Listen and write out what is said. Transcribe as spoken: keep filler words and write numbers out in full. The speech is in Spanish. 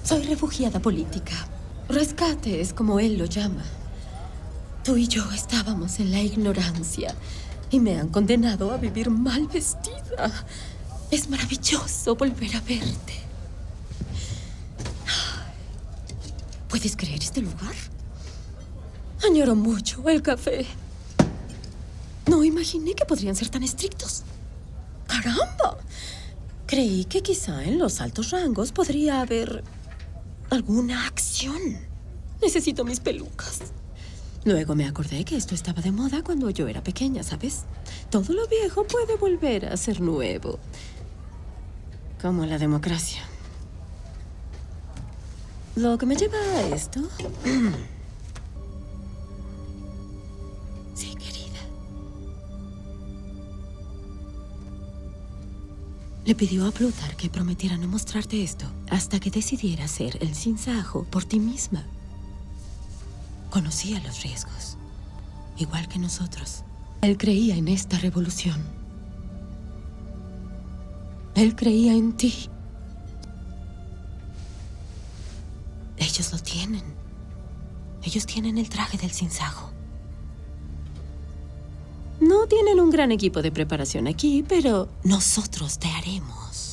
Soy refugiada política. Rescate es como él lo llama. Tú y yo estábamos en la ignorancia y me han condenado a vivir mal vestida. Es maravilloso volver a verte. ¿Puedes creer este lugar? Añoro mucho el café. No imaginé que podrían ser tan estrictos. ¡Caramba! Creí que quizá en los altos rangos podría haber alguna acción. Necesito mis pelucas. Luego me acordé que esto estaba de moda cuando yo era pequeña, ¿sabes? Todo lo viejo puede volver a ser nuevo. Como la democracia. Lo que me lleva a esto... Sí, querida. Le pidió a Plutar que prometiera no mostrarte esto hasta que decidiera hacer el sinsajo por ti misma. Conocía los riesgos, igual que nosotros. Él creía en esta revolución. Él creía en ti. Ellos lo tienen. Ellos tienen el traje del sinsajo. No tienen un gran equipo de preparación aquí, pero nosotros te haremos.